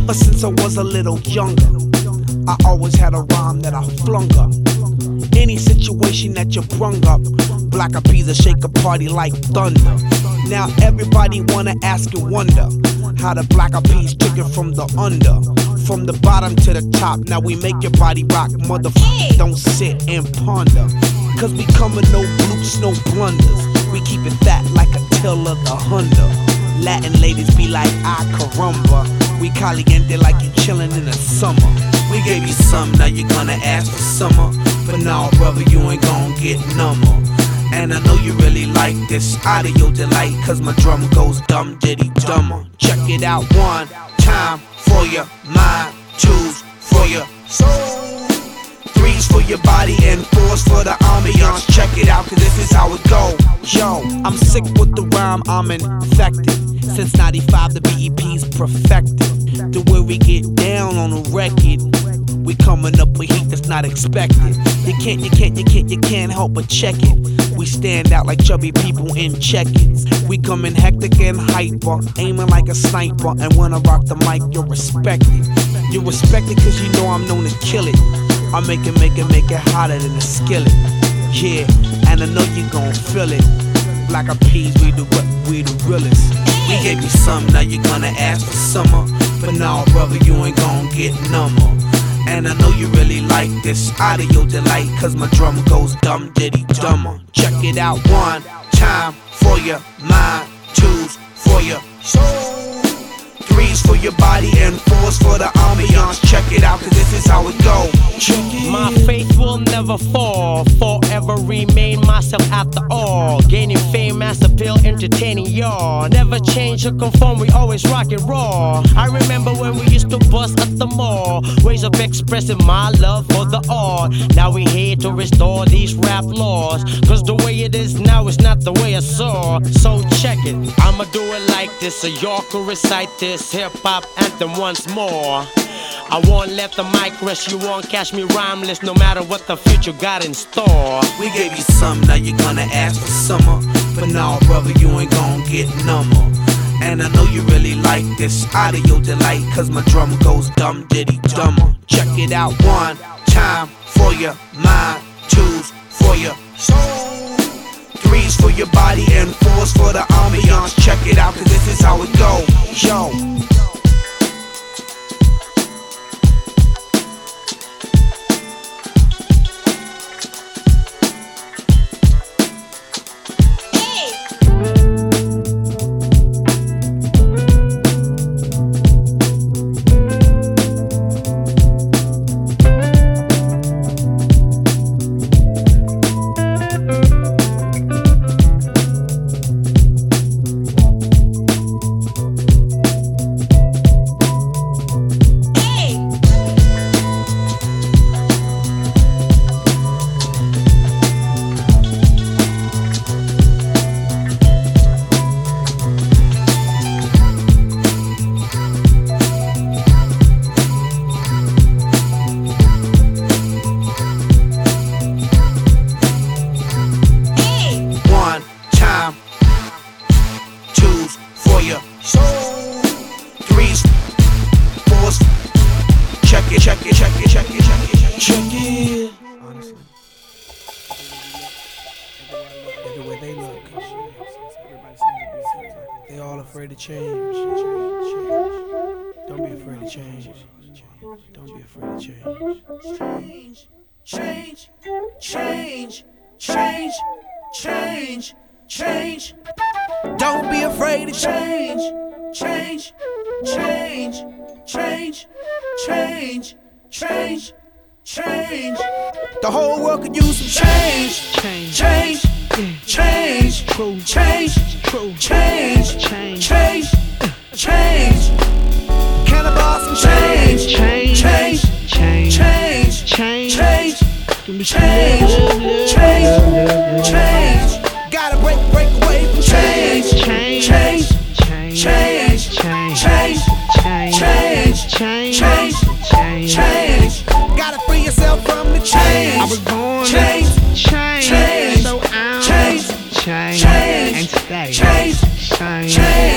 Ever since I was a little younger, I always had a rhyme that I flung up. Any situation that you brung up, Black Eyed Peas will shake a party like thunder. Now everybody wanna ask and wonder how the Black Eyed Peas took it from the under, from the bottom to the top. Now we make your body rock, motherfucker. Don't sit and ponder, 'cause we come with no bloops, no blunders. We keep it fat like a till of the Honda. Latin ladies be like, ah, caramba. We caliente like you chillin' in the summer. We gave you some, now you're gonna ask for summer. But now, brother, you ain't gon' get number. And I know you really like this audio delight, 'cause my drum goes dumb diddy dumber. Check it out one time for your mind, twos for your soul, threes for your body, and fours for the ambiance. Check it out, 'cause this is how it go. Yo, I'm sick with the rhyme, I'm infected. Since 95 the BEP's perfected. The way we get down on the record, we coming up with heat that's not expected. You can't help but check it. We stand out like chubby people in check-ins. We coming hectic and hyper, aiming like a sniper. And when I rock the mic, you're respected. You're respected 'cause you know I'm known to kill it. I make it hotter than a skillet. Yeah, and I know you gon' feel it. Black Eyed Peas, we the realest. We gave you some, now you're gonna ask for summer. But now, brother, you ain't gon' get number. And I know you really like this audio delight, 'cause my drum goes dumb diddy dumber. Check it out one time for your mind, twos for your soul, threes for your body, and fours for the ambiance. Check it out, 'cause this is how it go. My faith will never fall, forever remain myself after all. Gaining fame, mass appeal, entertaining y'all. Never change or conform, we always rock it raw. I remember when we used to bust at the mall, ways of expressing my love for the art. Now we here to restore these rap laws, 'cause the way it is now is not the way I saw. So check it, I'ma do it like this, so y'all can recite this hip-hop anthem once more. I won't let the mic rest, you won't catch me rhymeless, no matter what the future got in store. We gave you some, now you're gonna ask for summer. But now, brother, you ain't gon' get number. And I know you really like this audio delight, 'cause my drum goes dumb diddy dumber. Check it out one time for your mind, twos for your soul, threes for your body, and fours for the ambiance. Check it out, 'cause this is how it go. Yo. Check it. Honestly, everywhere they look, they all afraid to change. Don't be afraid to change. Don't be afraid to change. Change, change, change, change, change. Don't be afraid to change. Change, change, change, change, change, change. The whole world could use some change. Change, change, change, change, change, change, change. Cannabis and change, change, change, change, change, change, change, change, change. Gotta break away from change, change, change, change, change, change, change, change, change. Gotta free yourself from the change. I was born change, change, so I'll change, and stay, change.